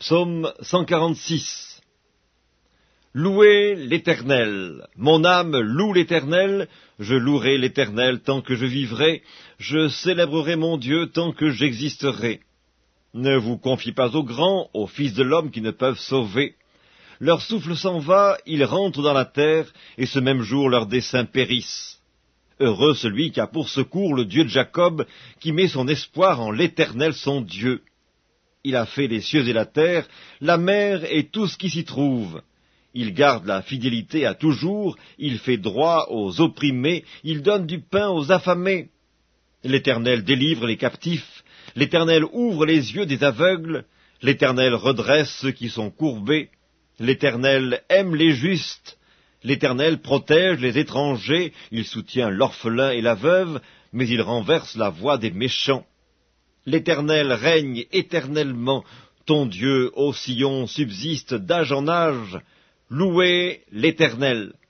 Psaume 146. Louez l'Éternel. Mon âme loue l'Éternel. Je louerai l'Éternel tant que je vivrai. Je célébrerai mon Dieu tant que j'existerai. Ne vous confiez pas aux grands, aux fils de l'homme qui ne peuvent sauver. Leur souffle s'en va, ils rentrent dans la terre, et ce même jour leurs desseins périssent. Heureux celui qui a pour secours le Dieu de Jacob, qui met son espoir en l'Éternel son Dieu. Il a fait les cieux et la terre, la mer et tout ce qui s'y trouve. Il garde la fidélité à toujours, il fait droit aux opprimés, il donne du pain aux affamés. L'Éternel délivre les captifs, l'Éternel ouvre les yeux des aveugles, l'Éternel redresse ceux qui sont courbés, l'Éternel aime les justes, l'Éternel protège les étrangers, il soutient l'orphelin et la veuve, mais il renverse la voie des méchants. L'Éternel règne éternellement, ton Dieu, ô Sion, subsiste d'âge en âge. Louez l'Éternel.